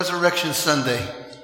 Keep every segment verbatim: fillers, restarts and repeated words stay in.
Resurrection Sunday.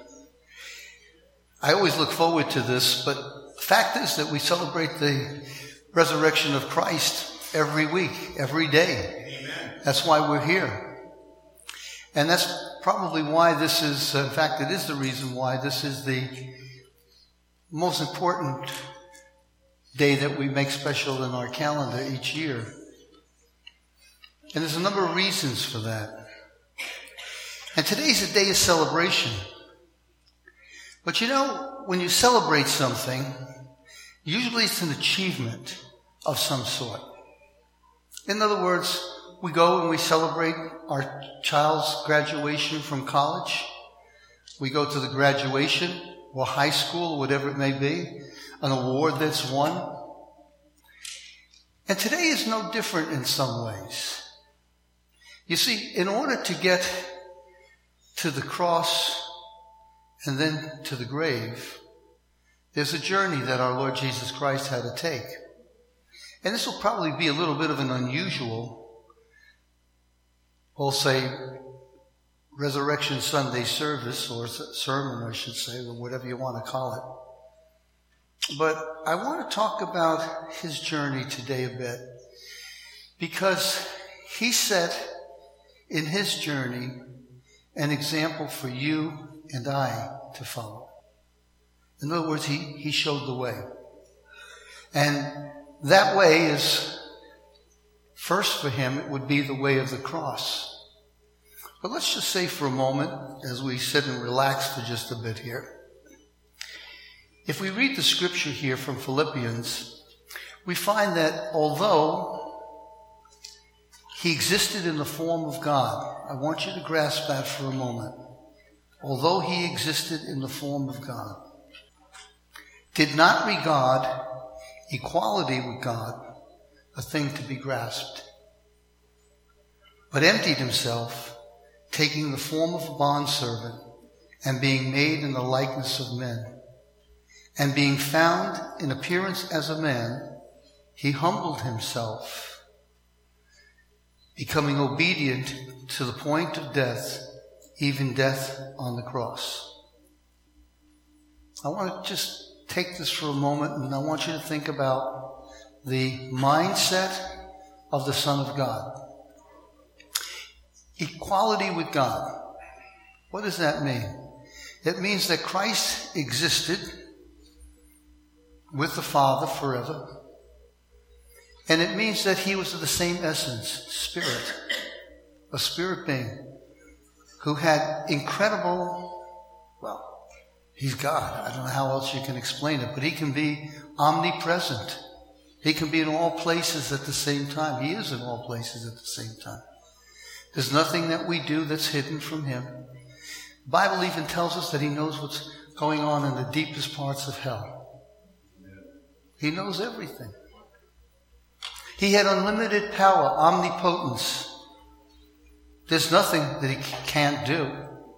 I always look forward to this, but the fact is that we celebrate the resurrection of Christ every week, every day. Amen. That's why we're here. And that's probably why this is, in fact, it is the reason why this is the most important day that we make special in our calendar each year. And there's a number of reasons for that. And today's a day of celebration. But you know, when you celebrate something, usually it's an achievement of some sort. In other words, we go and we celebrate our child's graduation from college. We go to the graduation or high school, or whatever it may be, an award that's won. And today is no different in some ways. You see, in order to get to the cross and then to the grave, there's a journey that our Lord Jesus Christ had to take. And this will probably be a little bit of an unusual, we'll say, Resurrection Sunday service, or sermon, I should say, or whatever you want to call it. But I want to talk about his journey today a bit, because he set in his journey an example for you and I to follow. In other words, he, he showed the way. And that way is, first for him, it would be the way of the cross. But let's just say for a moment, as we sit and relax for just a bit here, if we read the scripture here from Philippians, we find that although he existed in the form of God, I want you to grasp that for a moment. Although he existed in the form of God, did not regard equality with God a thing to be grasped, but emptied himself, taking the form of a bondservant and being made in the likeness of men. And being found in appearance as a man, he humbled himself, becoming obedient to the point of death, even death on the cross. I want to just take this for a moment, and I want you to think about the mindset of the Son of God. Equality with God. What does that mean? It means that Christ existed with the Father forever. And it means that he was of the same essence, spirit, a spirit being who had incredible, well, he's God. I don't know how else you can explain it, but he can be omnipresent. He can be in all places at the same time. He is in all places at the same time. There's nothing that we do that's hidden from him. The Bible even tells us that he knows what's going on in the deepest parts of hell. He knows everything. He had unlimited power, omnipotence. There's nothing that he can't do.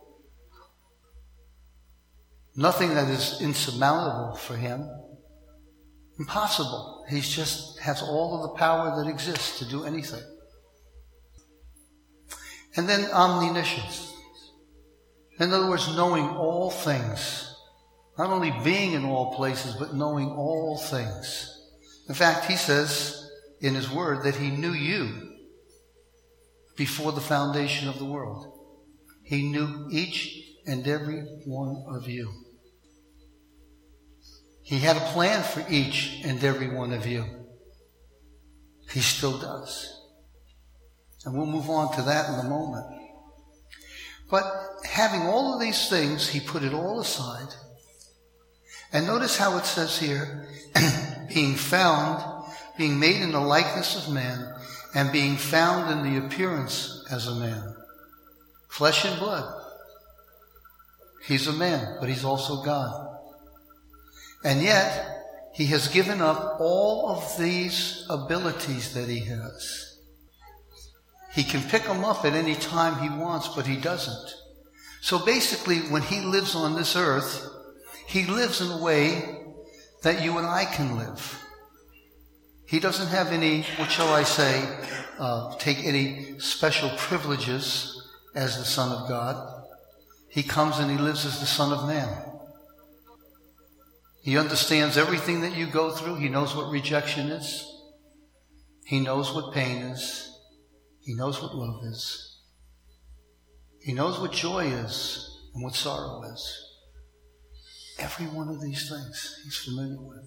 Nothing that is insurmountable for him. Impossible. He just has all of the power that exists to do anything. And then omniscience. In other words, knowing all things. Not only being in all places, but knowing all things. In fact, he says in his word that he knew you before the foundation of the world. He knew each and every one of you. He had a plan for each and every one of you. He still does. And we'll move on to that in a moment. But having all of these things, he put it all aside. And notice how it says here, being found, being made in the likeness of man, and being found in the appearance as a man. Flesh and blood. He's a man, but he's also God. And yet, he has given up all of these abilities that he has. He can pick them up at any time he wants, but he doesn't. So basically, when he lives on this earth, he lives in a way that you and I can live. He doesn't have any, what shall I say, uh, take any special privileges as the Son of God. He comes and he lives as the Son of Man. He understands everything that you go through. He knows what rejection is. He knows what pain is. He knows what love is. He knows what joy is and what sorrow is. Every one of these things he's familiar with.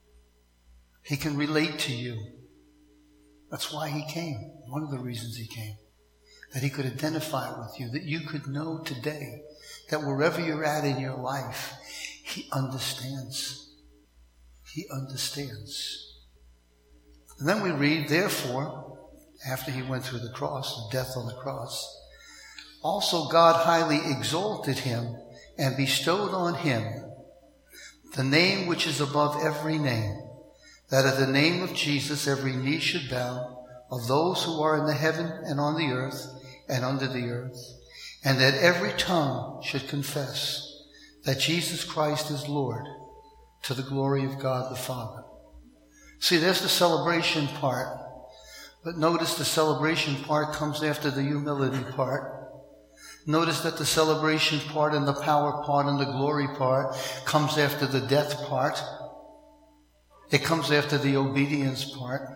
He can relate to you. That's why he came. One of the reasons he came. That he could identify with you. That you could know today that wherever you're at in your life, he understands. He understands. And then we read, therefore, after he went through the cross, the death on the cross, also God highly exalted him and bestowed on him the name which is above every name, that at the name of Jesus every knee should bow, of those who are in the heaven and on the earth and under the earth, and that every tongue should confess that Jesus Christ is Lord, to the glory of God the Father. See, there's the celebration part. But notice the celebration part comes after the humility part. Notice that the celebration part and the power part and the glory part comes after the death part. It comes after the obedience part.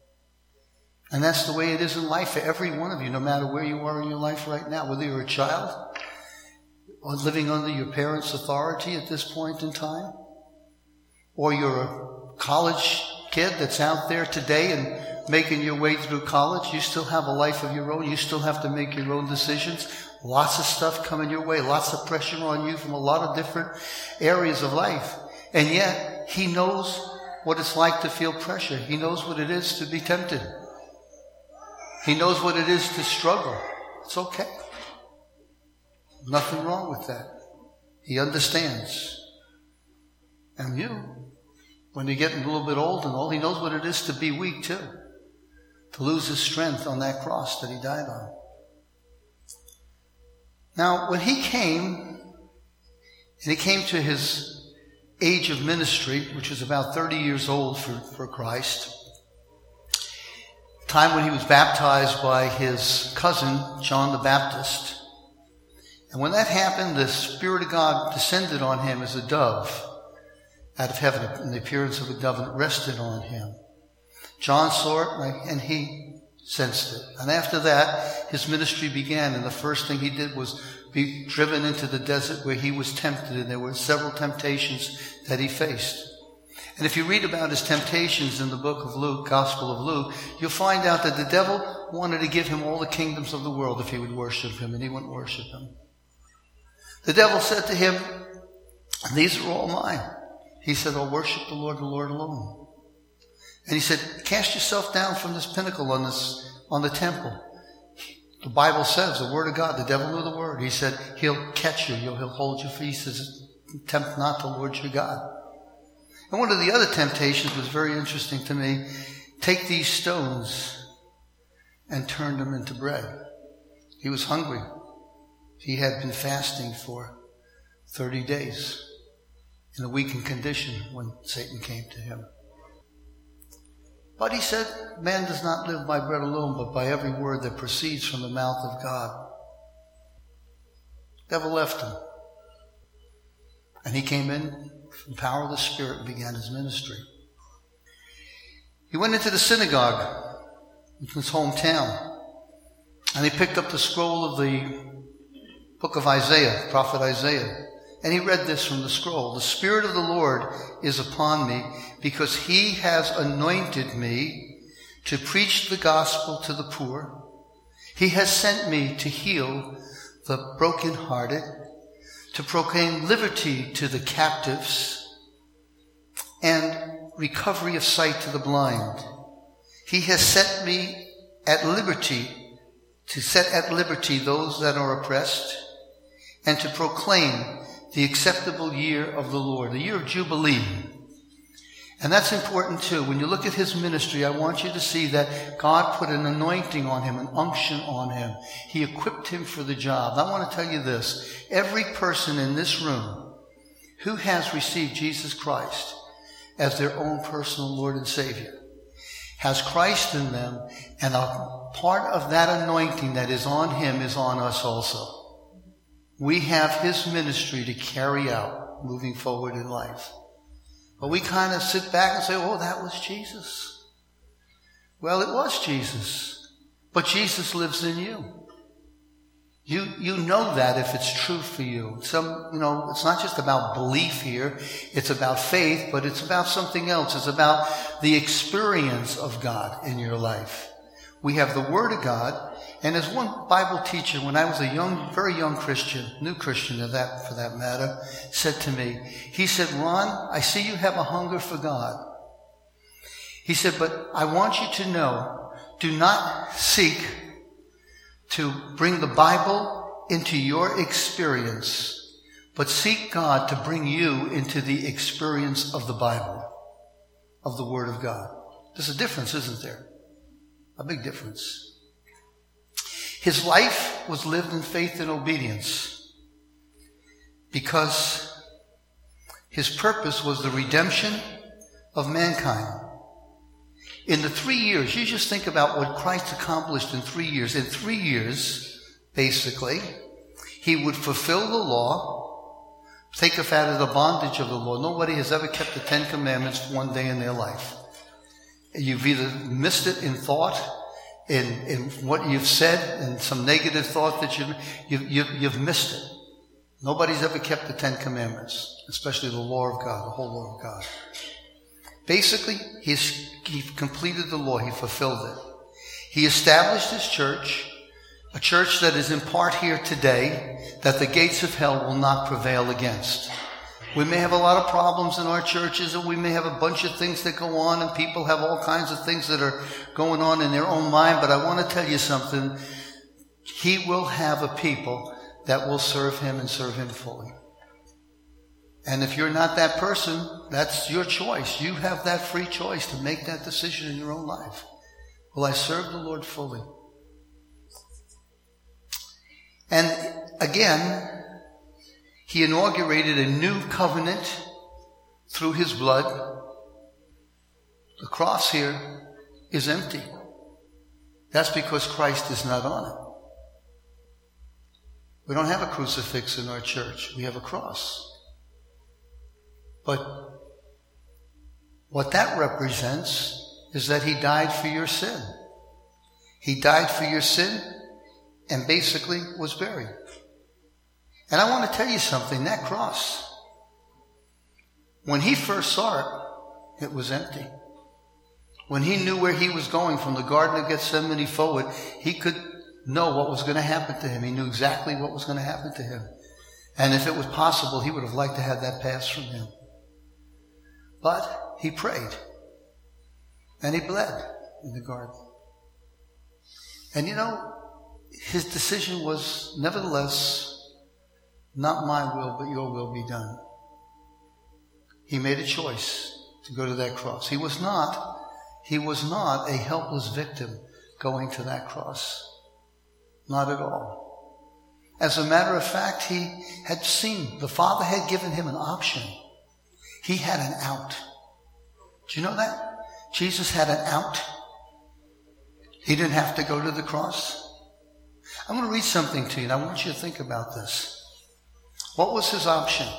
And that's the way it is in life for every one of you, no matter where you are in your life right now, whether you're a child or living under your parents' authority at this point in time, or you're a college kid that's out there today and making your way through college. You still have a life of your own. You still have to make your own decisions. Lots of stuff coming your way. Lots of pressure on you from a lot of different areas of life. And yet, he knows what it's like to feel pressure. He knows what it is to be tempted. He knows what it is to struggle. It's okay. Nothing wrong with that. He understands. And you, when you're getting a little bit old and old, he knows what it is to be weak too. To lose his strength on that cross that he died on. Now, when he came, and he came to his age of ministry, which was about thirty years old for, for Christ, time when he was baptized by his cousin, John the Baptist. And when that happened, the Spirit of God descended on him as a dove out of heaven, in the appearance of a dove, and it rested on him. John saw it, and he sensed it. And after that, his ministry began, and the first thing he did was be driven into the desert where he was tempted, and there were several temptations that he faced. And if you read about his temptations in the book of Luke, Gospel of Luke, you'll find out that the devil wanted to give him all the kingdoms of the world if he would worship him, and he wouldn't worship him. The devil said to him, these are all mine. He said, oh, worship the Lord, the Lord alone. And he said, cast yourself down from this pinnacle on this, on the temple. The Bible says, the word of God, the devil knew the word. He said, he'll catch you, he'll, he'll hold you. He says, tempt not the Lord your God. And one of the other temptations was very interesting to me. Take these stones and turn them into bread. He was hungry. He had been fasting for thirty days in a weakened condition when Satan came to him. But he said, man does not live by bread alone, but by every word that proceeds from the mouth of God. The devil left him. And he came in from the power of the Spirit and began his ministry. He went into the synagogue in his hometown, and he picked up the scroll of the book of Isaiah, prophet Isaiah. And he read this from the scroll. The Spirit of the Lord is upon me because he has anointed me to preach the gospel to the poor. He has sent me to heal the brokenhearted, to proclaim liberty to the captives and recovery of sight to the blind. He has set me at liberty, to set at liberty those that are oppressed, and to proclaim the acceptable year of the Lord, the year of Jubilee. And that's important too. When you look at his ministry, I want you to see that God put an anointing on him, an unction on him. He equipped him for the job. I want to tell you this. Every person in this room who has received Jesus Christ as their own personal Lord and Savior has Christ in them, and a part of that anointing that is on him is on us also. we have his ministry to carry out moving forward in life. But we kind of sit back and say, oh, that was Jesus. Well, it was Jesus. But Jesus lives in you. You, you know that if it's true for you. Some, you know, it's not just about belief here. It's about faith, but it's about something else. It's about the experience of God in your life. We have the Word of God. And as one Bible teacher, when I was a young, very young Christian, new Christian of that, for that matter, said to me, he said, Ron, I see you have a hunger for God. He said, but I want you to know, do not seek to bring the Bible into your experience, but seek God to bring you into the experience of the Bible, of the Word of God. There's a difference, isn't there? A big difference. His life was lived in faith and obedience because his purpose was the redemption of mankind. In the three years, you just think about what Christ accomplished in three years. In three years, basically, he would fulfill the law, take us out of the bondage of the law. Nobody has ever kept the Ten Commandments for one day in their life. You've either missed it in thought, in, in what you've said, in some negative thought that you've, you've, you've, you've missed it. Nobody's ever kept the Ten Commandments, especially the law of God, the whole law of God. Basically, he's, he completed the law. He fulfilled it. He established his church, a church that is in part here today, that the gates of hell will not prevail against. We may have a lot of problems in our churches, and we may have a bunch of things that go on, and people have all kinds of things that are going on in their own mind. But I want to tell you something. He will have a people that will serve him and serve him fully. And if you're not that person, that's your choice. You have that free choice to make that decision in your own life. Will I serve the Lord fully? And again, he inaugurated a new covenant through his blood. The cross here is empty. That's because Christ is not on it. We don't have a crucifix in our church. We have a cross. But what that represents is that he died for your sin. He died for your sin and basically was buried. And I want to tell you something. That cross, when he first saw it, it was empty. When he knew where he was going from the Garden of Gethsemane forward, he could know what was going to happen to him. He knew exactly what was going to happen to him. And if it was possible, he would have liked to have that pass from him. But he prayed. And he bled in the garden. And you know, his decision was, nevertheless, not my will, but your will be done. He made a choice to go to that cross. He was not, he was not a helpless victim going to that cross. Not at all. As a matter of fact, he had seen, the Father had given him an option. He had an out. Do you know that? Jesus had an out. He didn't have to go to the cross. I'm going to read something to you, and I want you to think about this. What was his option?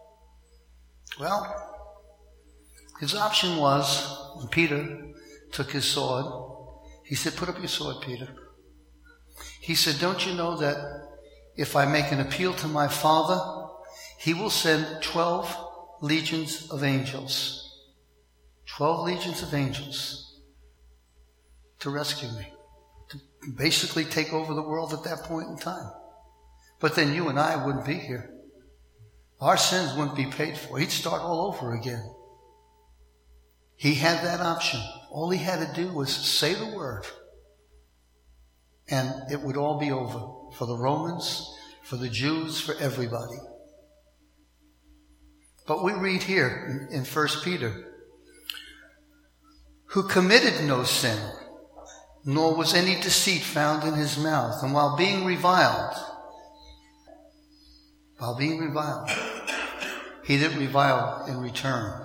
Well, his option was, when Peter took his sword, he said, put up your sword, Peter. He said, don't you know that if I make an appeal to my Father, he will send twelve legions of angels. Twelve legions of angels to rescue me. To basically take over the world at that point in time. But then you and I wouldn't be here. Our sins wouldn't be paid for. He'd start all over again. He had that option. All he had to do was say the word. And it would all be over. For the Romans, for the Jews, for everybody. But we read here in, in First Peter, who committed no sin, nor was any deceit found in his mouth. And while being reviled, while being reviled, he didn't revile in return.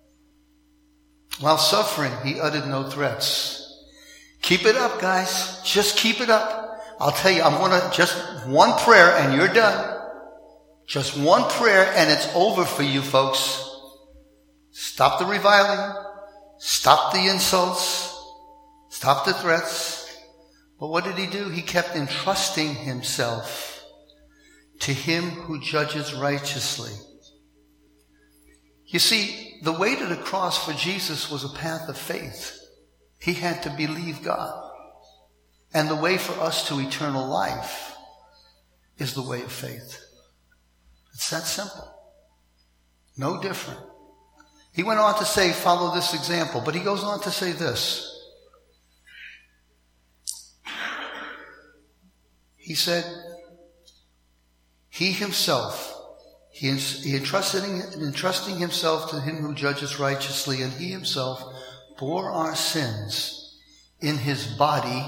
While suffering, he uttered no threats. Keep it up, guys. Just keep it up. I'll tell you, I'm going to just one prayer and you're done. Just one prayer and it's over for you folks. Stop the reviling. Stop the insults. Stop the threats. But what did he do? He kept entrusting himself to him who judges righteously. You see, the way to the cross for Jesus was a path of faith. He had to believe God. And the way for us to eternal life is the way of faith. It's that simple. No different. He went on to say, follow this example. But he goes on to say this. He said, he himself, he, he entrusted, entrusting himself to him who judges righteously, and he himself bore our sins in his body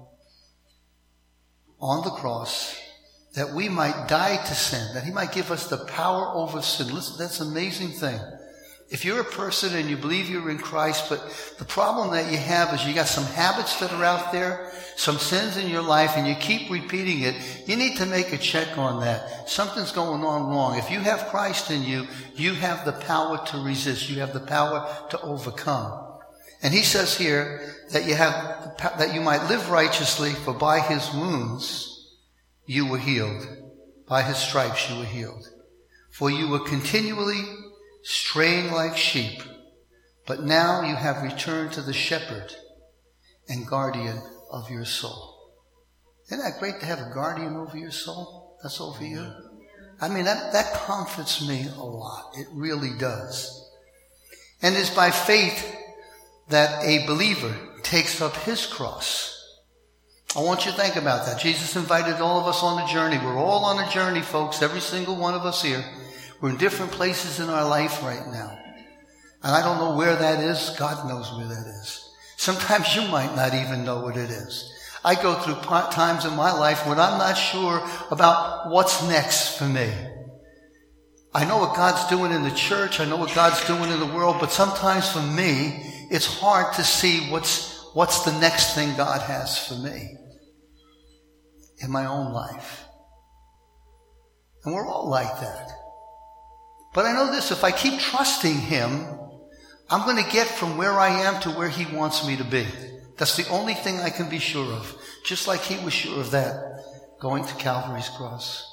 on the cross, that we might die to sin, that he might give us the power over sin. Listen, that's an amazing thing. If you're a person and you believe you're in Christ, but the problem that you have is you got some habits that are out there, some sins in your life, and you keep repeating it, you need to make a check on that. Something's going on wrong. If you have Christ in you, you have the power to resist. You have the power to overcome. And he says here that you have, that you might live righteously, for by his wounds you were healed. By his stripes you were healed. For you were continually straying like sheep, but now you have returned to the shepherd and guardian of your soul. Isn't that great to have a guardian over your soul? That's over you. I mean, that, that comforts me a lot. It really does. And it's by faith that a believer takes up his cross. I want you to think about that. Jesus invited all of us on a journey. We're all on a journey, folks, every single one of us here. We're in different places in our life right now. And I don't know where that is. God knows where that is. Sometimes you might not even know what it is. I go through times in my life when I'm not sure about what's next for me. I know what God's doing in the church. I know what God's doing in the world. But sometimes for me, it's hard to see what's, what's the next thing God has for me in my own life. And we're all like that. But I know this, if I keep trusting him, I'm going to get from where I am to where he wants me to be. That's the only thing I can be sure of. Just like he was sure of that, going to Calvary's cross.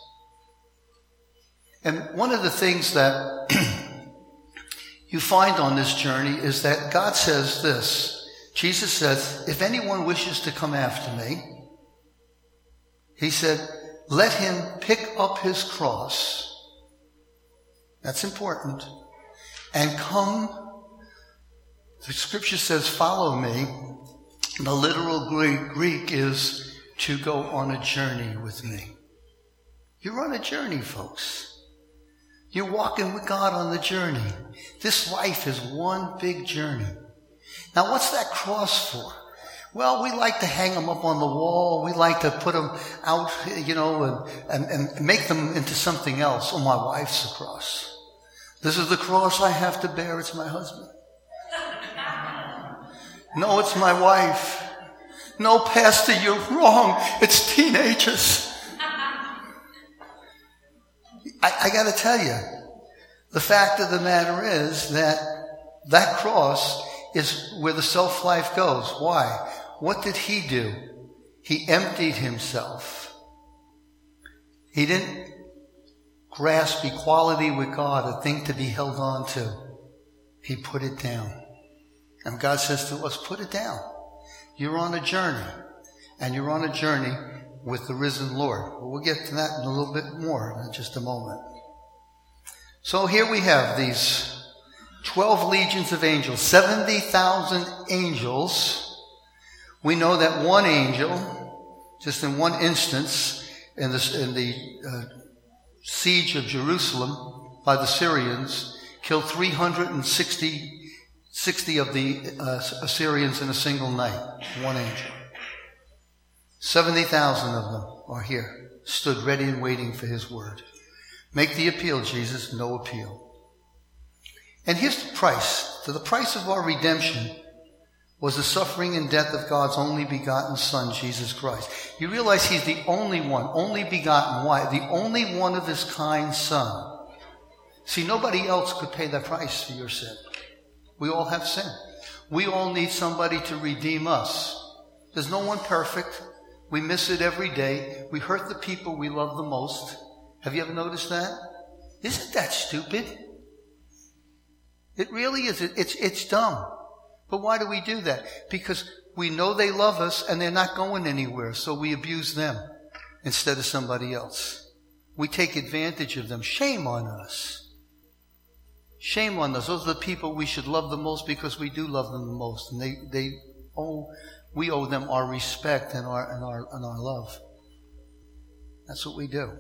And one of the things that you find on this journey is that God says this. Jesus says, if anyone wishes to come after me, he said, let him pick up his cross. That's important. And come, the scripture says, follow me. The literal Greek is to go on a journey with me. You're on a journey, folks. You're walking with God on the journey. This life is one big journey. Now, what's that cross for? Well, we like to hang them up on the wall. We like to put them out, you know, and, and, and make them into something else. Oh, my wife's a cross. This is the cross I have to bear. It's my husband. No, it's my wife. No, Pastor, you're wrong. It's teenagers. I, I got to tell you, the fact of the matter is that that cross is where the self-life goes. Why? What did he do? He emptied himself. He didn't grasp equality with God, a thing to be held on to. He put it down. And God says to us, put it down. You're on a journey. And you're on a journey with the risen Lord. But we'll get to that in a little bit more in just a moment. So here we have these twelve legions of angels, seventy thousand angels. We know that one angel, just in one instance, in the, in the uh, siege of Jerusalem by the Syrians, killed three hundred sixty, sixty of the uh, Assyrians in a single night. One angel. seventy thousand of them are here, stood ready and waiting for his word. Make the appeal, Jesus, no appeal. And here's the price. To the price of our redemption was the suffering and death of God's only begotten Son, Jesus Christ. You realize he's the only one, only begotten. Why? The only one of his kind Son. See, nobody else could pay the price for your sin. We all have sin. We all need somebody to redeem us. There's no one perfect. We miss it every day. We hurt the people we love the most. Have you ever noticed that? Isn't that stupid? It really is. It's, it's dumb. But why do we do that? Because we know they love us and they're not going anywhere, so we abuse them instead of somebody else. We take advantage of them. Shame on us. Shame on us. Those are the people we should love the most because we do love them the most. And they, they owe, we owe them our respect and our, and our, and our love. That's what we do.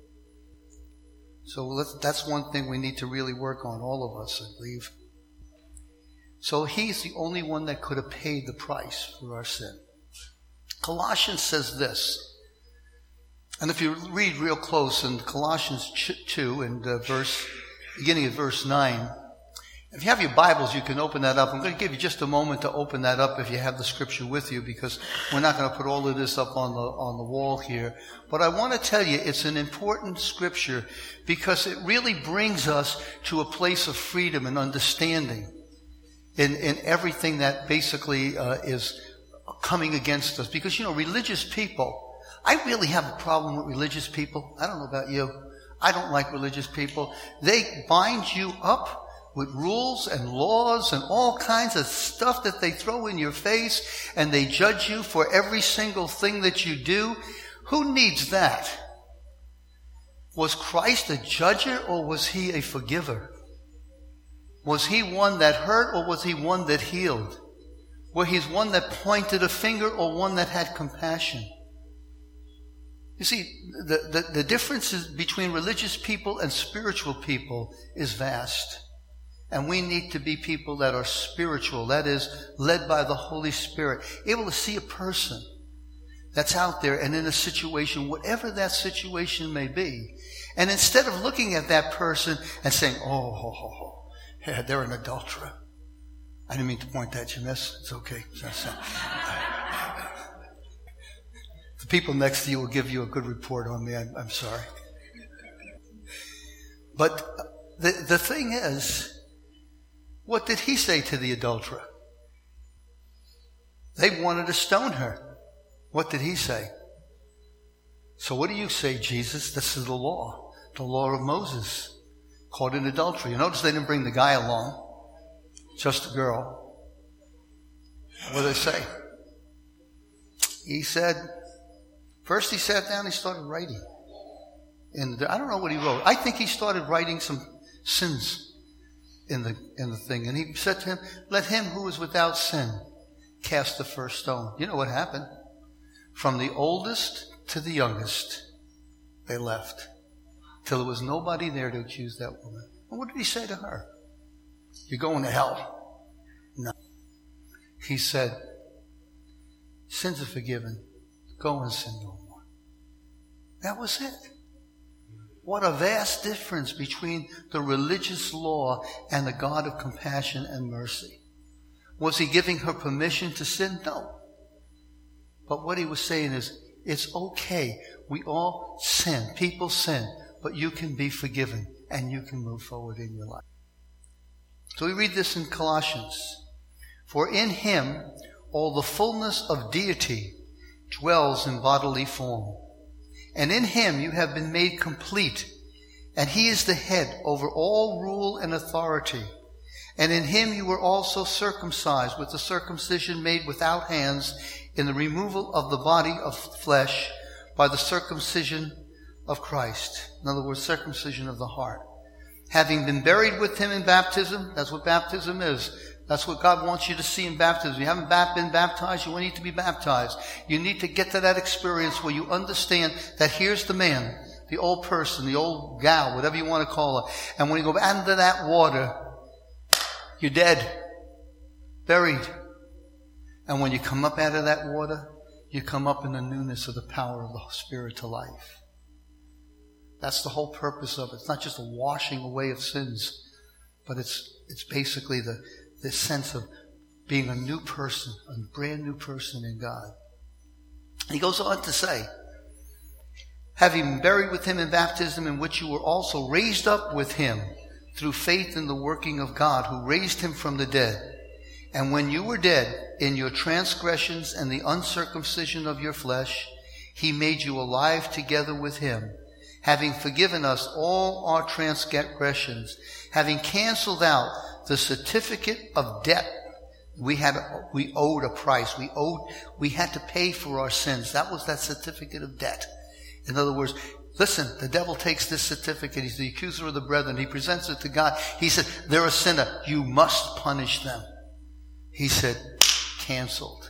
So let's, that's one thing we need to really work on, all of us, I believe. So he's the only one that could have paid the price for our sin. Colossians says this. And if you read real close in Colossians two and uh, verse, beginning at verse nine, if you have your Bibles, you can open that up. I'm going to give you just a moment to open that up if you have the scripture with you, because we're not going to put all of this up on the, on the wall here. But I want to tell you it's an important scripture because it really brings us to a place of freedom and understanding in, in everything that basically uh, is coming against us. Because, you know, religious people, I really have a problem with religious people. I don't know about you. I don't like religious people. They bind you up with rules and laws and all kinds of stuff that they throw in your face, and they judge you for every single thing that you do. Who needs that? Was Christ a judger or was he a forgiver? Was he one that hurt or was he one that healed? Was he one that pointed a finger or one that had compassion? You see, the, the, the differences between religious people and spiritual people is vast. And we need to be people that are spiritual, that is, led by the Holy Spirit, able to see a person that's out there and in a situation, whatever that situation may be. And instead of looking at that person and saying, oh, ho, ho, ho, yeah, they're an adulterer. I didn't mean to point that at you, miss. It's okay. The people next to you will give you a good report on me. I'm, I'm sorry. But the, the thing is, what did he say to the adulterer? They wanted to stone her. What did he say? So what do you say, Jesus? This is the law. The law of Moses. Caught in adultery. You notice they didn't bring the guy along. Just the girl. What did they say? He said, first he sat down and he started writing. And I don't know what he wrote. I think he started writing some sins in the in the thing. And he said to him, let him who is without sin cast the first stone. You know what happened? From the oldest to the youngest, they left. Till there was nobody there to accuse that woman. And what did he say to her? You're going to hell. No. He said, sins are forgiven. Go and sin no more. That was it. What a vast difference between the religious law and the God of compassion and mercy. Was he giving her permission to sin? No. But what he was saying is, it's okay. We all sin. People sin. But you can be forgiven and you can move forward in your life. So we read this in Colossians. For in him all the fullness of deity dwells in bodily form. And in him you have been made complete. And he is the head over all rule and authority. And in him you were also circumcised with the circumcision made without hands in the removal of the body of flesh by the circumcision of Christ. In other words, circumcision of the heart. Having been buried with him in baptism, that's what baptism is. That's what God wants you to see in baptism. If you haven't been baptized, you need to be baptized. You need to get to that experience where you understand that here's the man, the old person, the old gal, whatever you want to call her. And when you go under that water, you're dead, buried. And when you come up out of that water, you come up in the newness of the power of the Spirit to life. That's the whole purpose of it. It's not just a washing away of sins, but it's it's basically the this sense of being a new person, a brand new person in God. He goes on to say, having been buried with him in baptism, in which you were also raised up with him through faith in the working of God, who raised him from the dead. And when you were dead in your transgressions and the uncircumcision of your flesh, he made you alive together with him, having forgiven us all our transgressions, having canceled out the certificate of debt. We had, we owed a price. We owed, we had to pay for our sins. That was that certificate of debt. In other words, listen, the devil takes this certificate. He's the accuser of the brethren. He presents it to God. He said, they're a sinner. You must punish them. He said, canceled.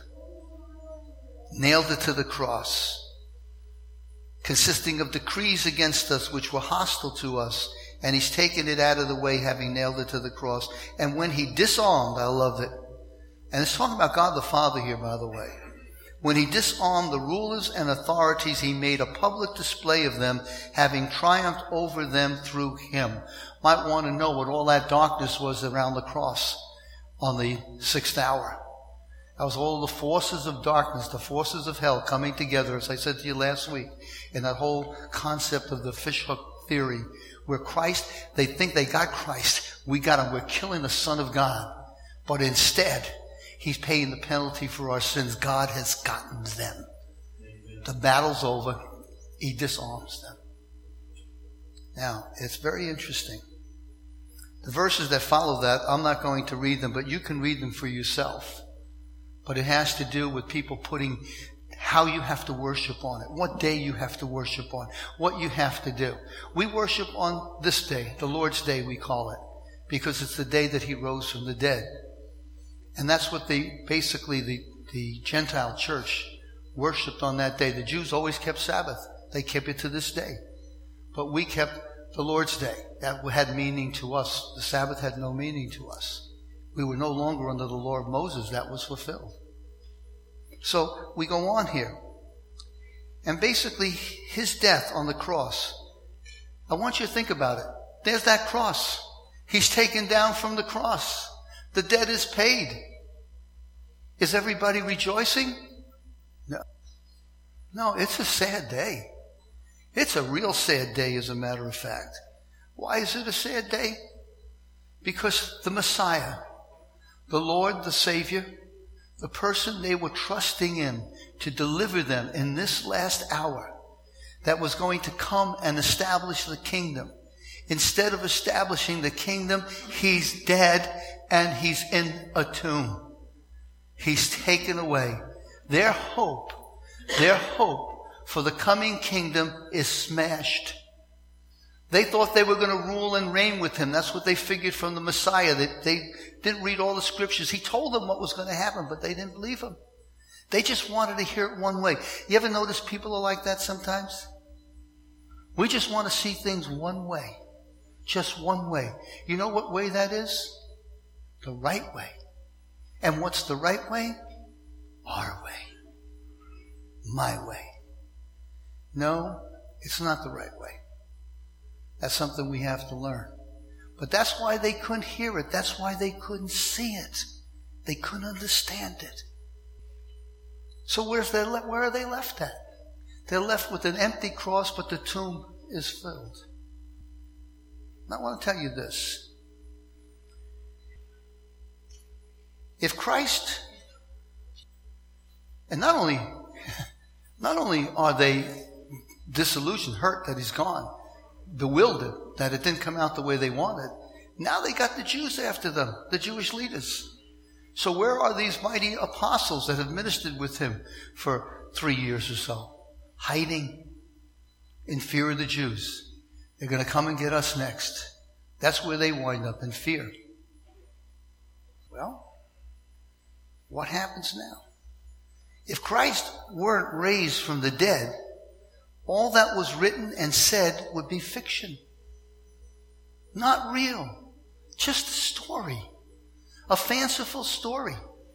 Nailed it to the cross. Consisting of decrees against us which were hostile to us. And he's taken it out of the way, having nailed it to the cross. And when he disarmed, I loved it. And it's talking about God the Father here, by the way. When he disarmed the rulers and authorities, he made a public display of them, having triumphed over them through him. Might want to know what all that darkness was around the cross on the sixth hour. That was all the forces of darkness, the forces of hell coming together, as I said to you last week, in that whole concept of the fishhook theory, where Christ, they think they got Christ. We got him. We're killing the Son of God. But instead, he's paying the penalty for our sins. God has gotten them. The battle's over. He disarms them. Now, it's very interesting. The verses that follow that, I'm not going to read them, but you can read them for yourself. But it has to do with people putting how you have to worship on it, what day you have to worship on, what you have to do. We worship on this day, the Lord's Day we call it, because it's the day that he rose from the dead. And that's what the basically the, the Gentile church worshipped on that day. The Jews always kept Sabbath. They kept it to this day. But we kept the Lord's Day. That had meaning to us. The Sabbath had no meaning to us. We were no longer under the law of Moses. That was fulfilled. So we go on here. And basically, his death on the cross. I want you to think about it. There's that cross. He's taken down from the cross. The debt is paid. Is everybody rejoicing? No. No, it's a sad day. It's a real sad day, as a matter of fact. Why is it a sad day? Because the Messiah, the Lord, the Savior, the person they were trusting in to deliver them in this last hour, that was going to come and establish the kingdom. Instead of establishing the kingdom, he's dead and he's in a tomb. He's taken away. Their hope, their hope for the coming kingdom is smashed. They thought they were going to rule and reign with him. That's what they figured from the Messiah. They, they didn't read all the scriptures. He told them what was going to happen, but they didn't believe him. They just wanted to hear it one way. You ever notice people are like that sometimes? We just want to see things one way. Just one way. You know what way that is? The right way. And what's the right way? Our way. My way. No, it's not the right way. That's something we have to learn. But that's why they couldn't hear it. That's why they couldn't see it. They couldn't understand it. So where's they le- where are they left at? They're left with an empty cross, but the tomb is filled. And I want to tell you this. If Christ, and not only, not only are they disillusioned, hurt that he's gone, bewildered that it didn't come out the way they wanted, now they got the Jews after them, the Jewish leaders. So where are these mighty apostles that have ministered with him for three years or so? Hiding in fear of the Jews. They're going to come and get us next. That's where they wind up, in fear. Well, what happens now? If Christ weren't raised from the dead, all that was written and said would be fiction. Not real. Just a story. A fanciful story.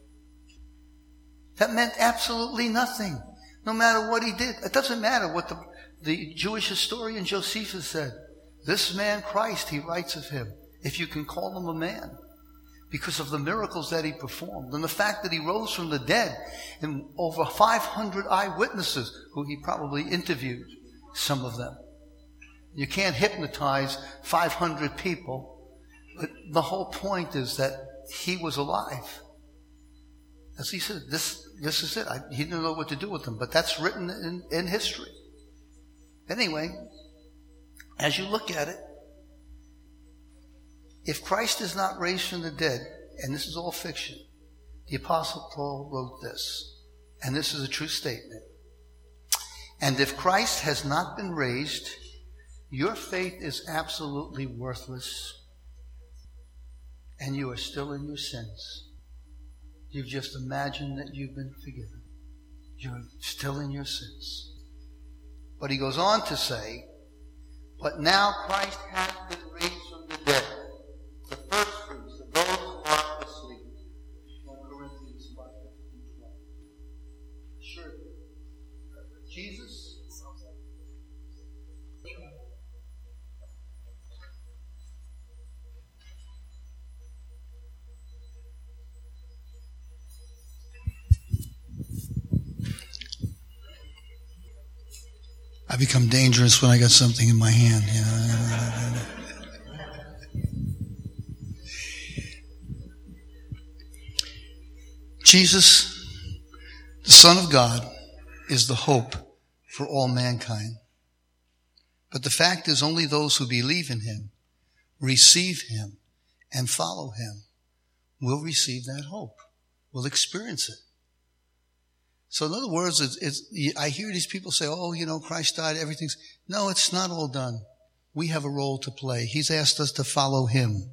That meant absolutely nothing. No matter what he did. It doesn't matter what the, the Jewish historian Josephus said. This man Christ, he writes of him, if you can call him a man. because of the miracles that he performed and the fact that he rose from the dead, and over five hundred eyewitnesses who he probably interviewed, some of them. You can't hypnotize five hundred people, but the whole point is that he was alive. As he said, this this is it. I, he didn't know what to do with them, but that's written in, in history. Anyway, as you look at it, if Christ is not raised from the dead, and this is all fiction, the Apostle Paul wrote this, and this is a true statement. And if Christ has not been raised, your faith is absolutely worthless, and you are still in your sins. You've just imagined that you've been forgiven. You're still in your sins. But he goes on to say, but now Christ has been raised from the dead, the first fruits of those who are asleep. First Corinthians five twelve. Sure. Jesus. I become dangerous when I got something in my hand. You know? Jesus, the Son of God, is the hope for all mankind. But the fact is, only those who believe in him, receive him, and follow him will receive that hope, will experience it. So in other words, it's, it's, I hear these people say, oh, you know, Christ died, everything's... No, it's not all done. We have a role to play. He's asked us to follow him.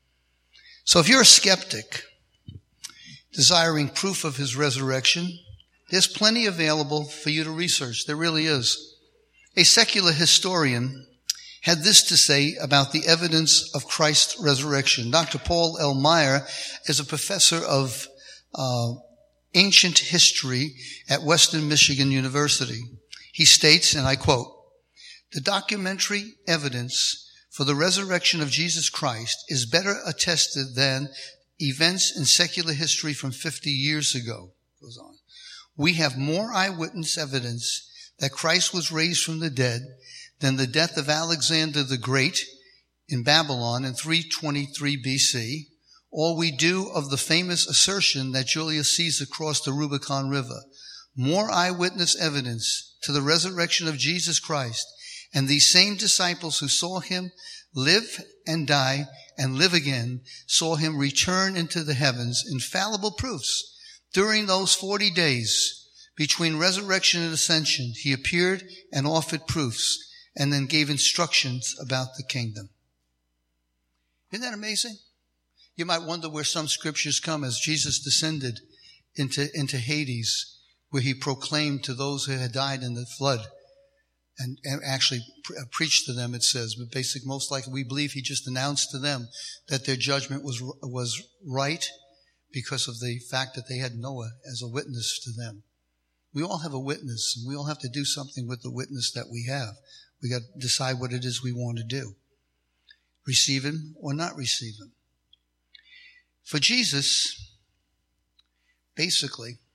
So if you're a skeptic, desiring proof of his resurrection, there's plenty available for you to research. There really is. A secular historian had this to say about the evidence of Christ's resurrection. Doctor Paul L. Meyer is a professor of uh ancient history at Western Michigan University. He states, and I quote, the documentary evidence for the resurrection of Jesus Christ is better attested than events in secular history from fifty years ago. Goes on. We have more eyewitness evidence that Christ was raised from the dead than the death of Alexander the Great in Babylon in three twenty-three B C, or we do of the famous assertion that Julius Caesar crossed the Rubicon River. More eyewitness evidence to the resurrection of Jesus Christ and these same disciples who saw him live and die and live again, saw him return into the heavens, infallible proofs. During those forty days between resurrection and ascension, he appeared and offered proofs and then gave instructions about the kingdom. Isn't that amazing? You might wonder where some scriptures come as Jesus descended into, into Hades, where he proclaimed to those who had died in the flood and, and actually pre- preached to them, it says. But basically, most likely, we believe he just announced to them that their judgment was, was right because of the fact that they had Noah as a witness to them. We all have a witness, and we all have to do something with the witness that we have. We got to decide what it is we want to do. Receive him or not receive him. For Jesus, basically,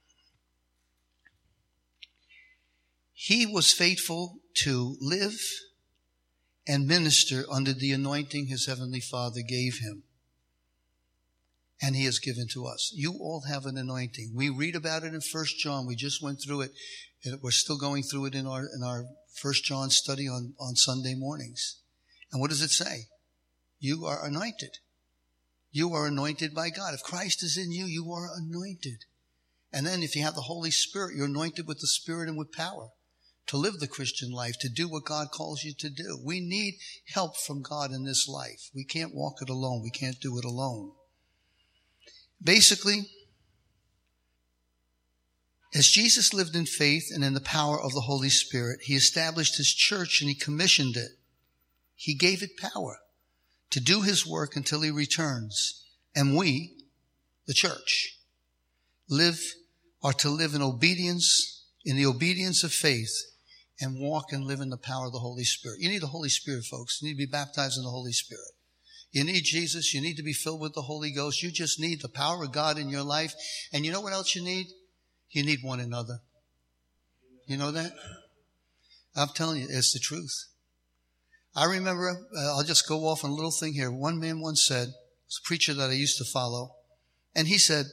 he was faithful to live and minister under the anointing his heavenly Father gave him. And he has given to us. You all have an anointing. We read about it in First John. We just went through it. We're still going through it in our in our First John study on, on Sunday mornings. And what does it say? You are anointed. You are anointed by God. If Christ is in you, you are anointed. And then if you have the Holy Spirit, you're anointed with the Spirit and with power to live the Christian life, to do what God calls you to do. We need help from God in this life. We can't walk it alone. We can't do it alone. Basically, as Jesus lived in faith and in the power of the Holy Spirit, he established his church and he commissioned it. He gave it power to do his work until he returns. And we, the church, live, are to live in obedience, in the obedience of faith, and walk and live in the power of the Holy Spirit. You need the Holy Spirit, folks. You need to be baptized in the Holy Spirit. You need Jesus. You need to be filled with the Holy Ghost. You just need the power of God in your life. And you know what else you need? You need one another. You know that? I'm telling you, it's the truth. I remember, uh, I'll just go off on a little thing here. One man once said, it was a preacher that I used to follow, and he said,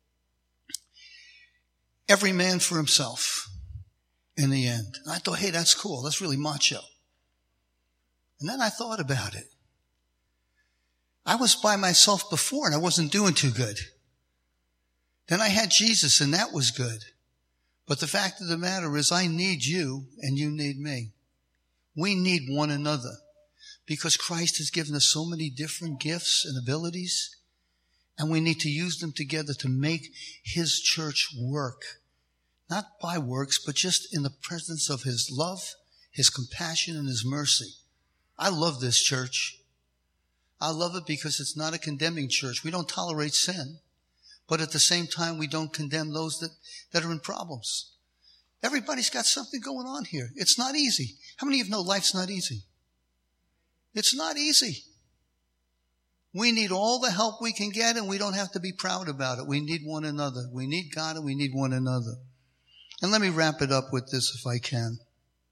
every man for himself in the end. And I thought, hey, that's cool. That's really macho. And then I thought about it. I was by myself before and I wasn't doing too good. Then I had Jesus and that was good. But the fact of the matter is I need you and you need me. We need one another because Christ has given us so many different gifts and abilities, and we need to use them together to make His church work. Not by works, but just in the presence of His love, His compassion, and His mercy. I love this church. I love it because it's not a condemning church. We don't tolerate sin, but at the same time, we don't condemn those that, that are in problems. Everybody's got something going on here. It's not easy. How many of you know life's not easy? It's not easy. We need all the help we can get, and we don't have to be proud about it. We need one another. We need God, and we need one another. And let me wrap it up with this if I can.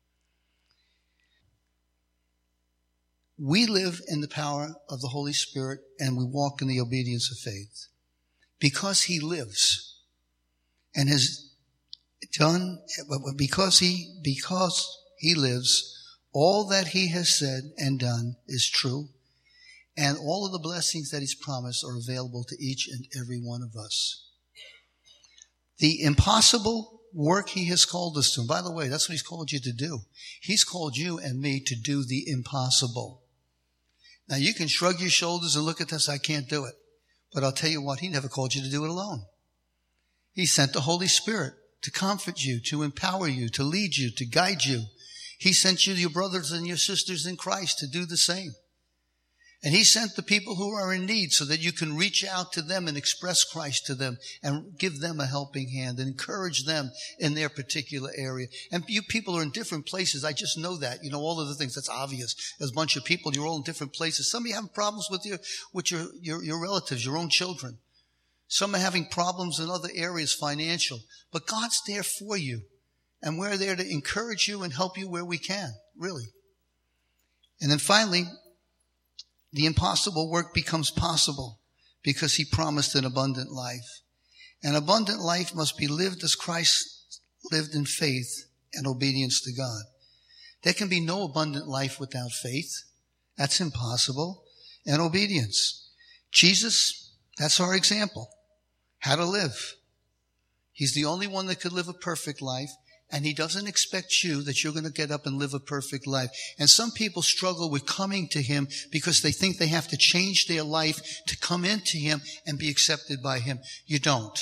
We live in the power of the Holy Spirit, and we walk in the obedience of faith. Because He lives and has done, because He, because He lives, all that He has said and done is true, and all of the blessings that He's promised are available to each and every one of us. The impossible work He has called us to, and by the way, that's what He's called you to do. He's called you and me to do the impossible. Now, you can shrug your shoulders and look at this, I can't do it. But I'll tell you what, He never called you to do it alone. He sent the Holy Spirit to comfort you, to empower you, to lead you, to guide you. He sent you your brothers and your sisters in Christ to do the same. And He sent the people who are in need so that you can reach out to them and express Christ to them and give them a helping hand and encourage them in their particular area. And you people are in different places. I just know that. You know, all of the things, that's obvious. There's a bunch of people, you're all in different places. Some of you have problems with your, with your, your, your relatives, your own children. Some are having problems in other areas, financial. But God's there for you. And we're there to encourage you and help you where we can, really. And then finally, the impossible work becomes possible because He promised an abundant life. An abundant life must be lived as Christ lived in faith and obedience to God. There can be no abundant life without faith. That's impossible. And obedience. Jesus, that's our example. How to live. He's the only one that could live a perfect life. And He doesn't expect you that you're going to get up and live a perfect life. And some people struggle with coming to Him because they think they have to change their life to come into Him and be accepted by Him. You don't.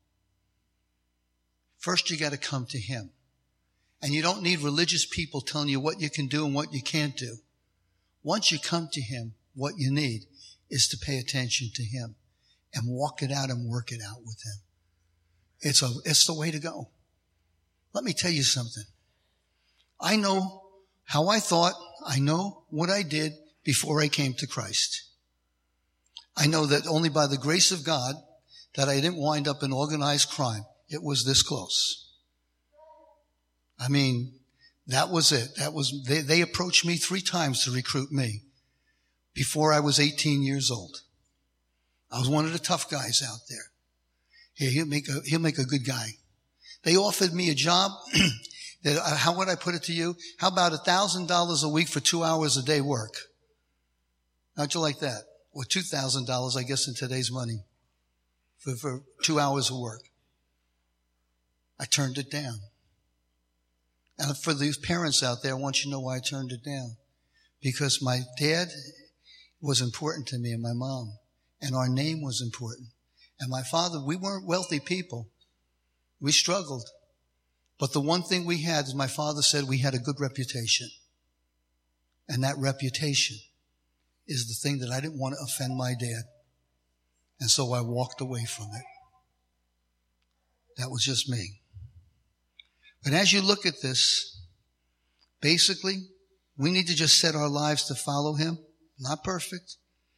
First, you got to come to Him. And you don't need religious people telling you what you can do and what you can't do. Once you come to Him, what you need is to pay attention to Him and walk it out and work it out with Him. It's a, it's the way to go. Let me tell you something. I know how I thought. I know what I did before I came to Christ. I know that only by the grace of God that I didn't wind up in organized crime. It was this close. I mean, that was it. That was, they, they approached me three times to recruit me before I was eighteen years old. I was one of the tough guys out there. Here, he'll make a, he'll make a good guy. They offered me a job that, uh, how would I put it to you? How about a thousand dollars a week for two hours a day work? How'd you like that? Or two thousand dollars, I guess, in today's money for, for two hours of work. I turned it down. And for these parents out there, I want you to know why I turned it down. Because my dad was important to me and my mom. And our name was important. And my father, we weren't wealthy people. We struggled. But the one thing we had, as my father said, we had a good reputation. And that reputation is the thing that I didn't want to offend my dad. And so I walked away from it. That was just me. But as you look at this, basically, we need to just set our lives to follow Him. Not perfect.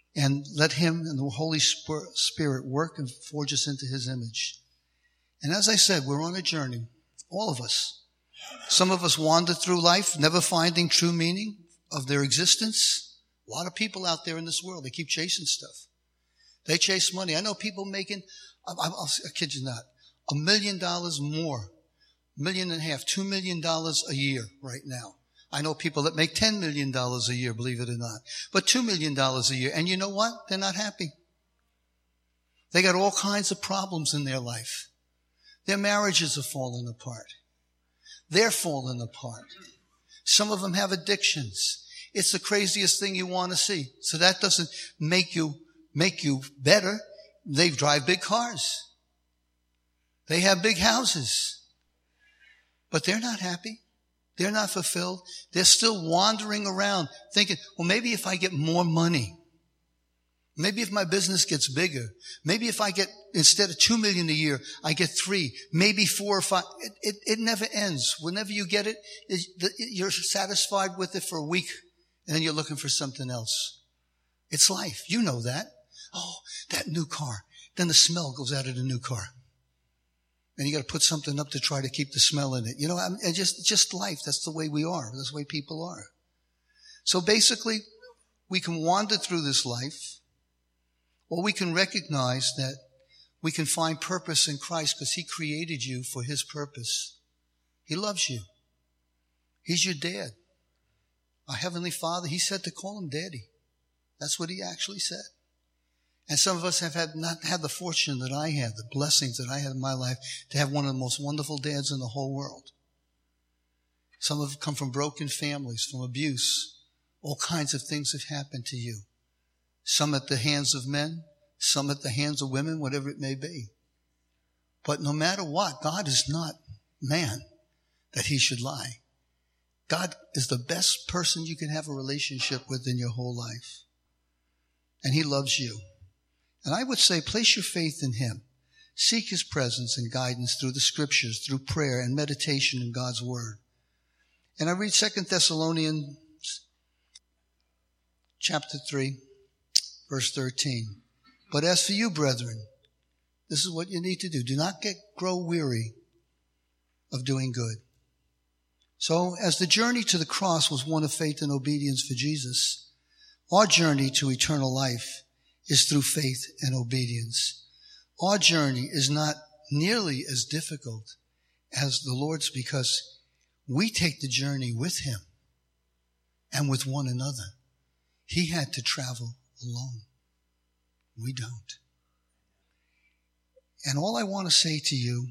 and let him and the Holy Spirit work and forge us into his image. And as I said, we're on a journey, all of us. Some of us wander through life, never finding true meaning of their existence. A lot of people out there in this world, they keep chasing stuff. They chase money. I know people making, I'll, I'll, I kid you not, a million dollars more, million and a half, two million dollars a year right now. I know people that make ten million dollars a year, believe it or not, but two million dollars a year. And you know what? They're not happy. They got all kinds of problems in their life. Their marriages are falling apart. They're falling apart. Some of them have addictions. It's the craziest thing you want to see. So that doesn't make you, make you better. They drive big cars. They have big houses. But they're not happy. They're not fulfilled. They're still wandering around thinking, well, maybe if I get more money, maybe if my business gets bigger, maybe if I get, instead of two million a year, I get three, maybe four or five. It, it, it never ends. Whenever you get it, it, you're satisfied with it for a week, and then you're looking for something else. It's life. You know that. Oh, that new car. Then the smell goes out of the new car. And you got to put something up to try to keep the smell in it. You know, I mean, just, just life. That's the way we are. That's the way people are. So basically, we can wander through this life, or we can recognize that we can find purpose in Christ because he created you for his purpose. He loves you. He's your dad. Our Heavenly Father, he said to call him Daddy. That's what he actually said. And some of us have had not had the fortune that I had, the blessings that I had in my life, to have one of the most wonderful dads in the whole world. Some have come from broken families, from abuse. All kinds of things have happened to you. Some at the hands of men, some at the hands of women, whatever it may be. But no matter what, God is not man that he should lie. God is the best person you can have a relationship with in your whole life. And he loves you. And I would say, place your faith in him. Seek his presence and guidance through the scriptures, through prayer and meditation in God's word. And I read Second Thessalonians chapter three, verse thirteen. But as for you, brethren, this is what you need to do. Do not get grow weary of doing good. So as the journey to the cross was one of faith and obedience for Jesus, our journey to eternal life is through faith and obedience. Our journey is not nearly as difficult as the Lord's because we take the journey with him and with one another. He had to travel alone. We don't. And all I want to say to you,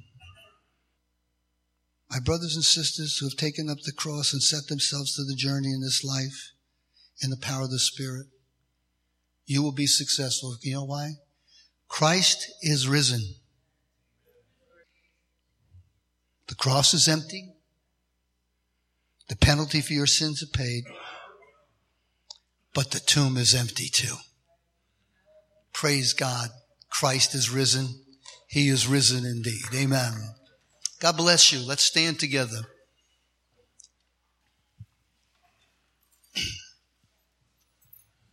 my brothers and sisters who have taken up the cross and set themselves to the journey in this life in the power of the Spirit, you will be successful. You know why? Christ is risen. The cross is empty. The penalty for your sins are paid. But the tomb is empty too. Praise God. Christ is risen. He is risen indeed. Amen. God bless you. Let's stand together.